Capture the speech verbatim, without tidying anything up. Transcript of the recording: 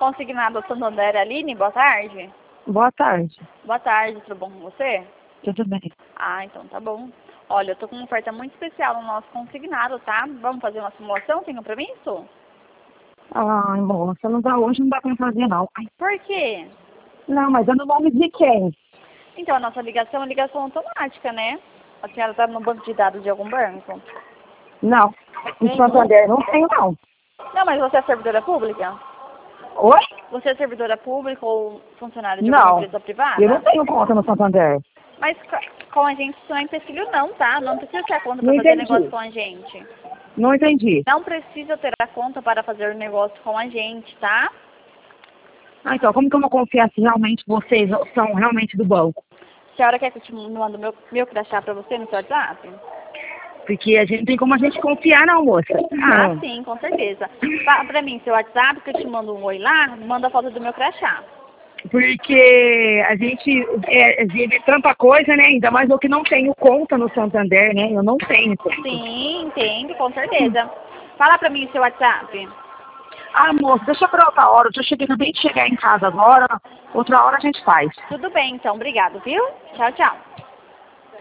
Consignado Santander, Aline, boa tarde. Boa tarde. Boa tarde, tudo bom com você? Tudo bem. Ah, então tá bom. Olha, eu tô com uma oferta muito especial no nosso consignado, tá? Vamos fazer uma simulação? Tem compromisso? Ai, moça, não dá hoje, não dá pra fazer, não. Ai, Por quê? não, mas é no nome de quem? Então, a nossa ligação é ligação automática, né? A senhora tá no banco de dados de algum banco? Não, em Nenhum? Santander não tenho, não. Não, mas você é servidora pública? Oi? Você é servidora pública ou funcionário de alguma Não, empresa privada? eu não tenho conta no Santander. Mas co- com a gente isso não é empecilho não, tá? Não precisa ter a conta para Não fazer negócio entendi. com a gente. Não entendi. Não precisa ter a conta para fazer negócio com a gente, tá? Ah, então, como que eu vou confiar se realmente vocês são realmente do banco? A senhora quer que eu te mando meu, meu crachá para você no seu WhatsApp? Porque a gente não tem como a gente confiar, não, moça. Ah, Não. sim, com certeza. Fala pra mim seu WhatsApp, que eu te mando um oi lá, manda a foto do meu crachá. Porque a gente é, vive tanta coisa, né? Ainda mais eu que não tenho conta no Santander, né? Eu não tenho conta. Sim, entendo, com certeza. Fala pra mim seu WhatsApp. Ah, moça, deixa pra outra hora. Eu tô chegando bem de chegar em casa agora. Outra hora a gente faz. Tudo bem, então. Obrigado, viu? Tchau, tchau.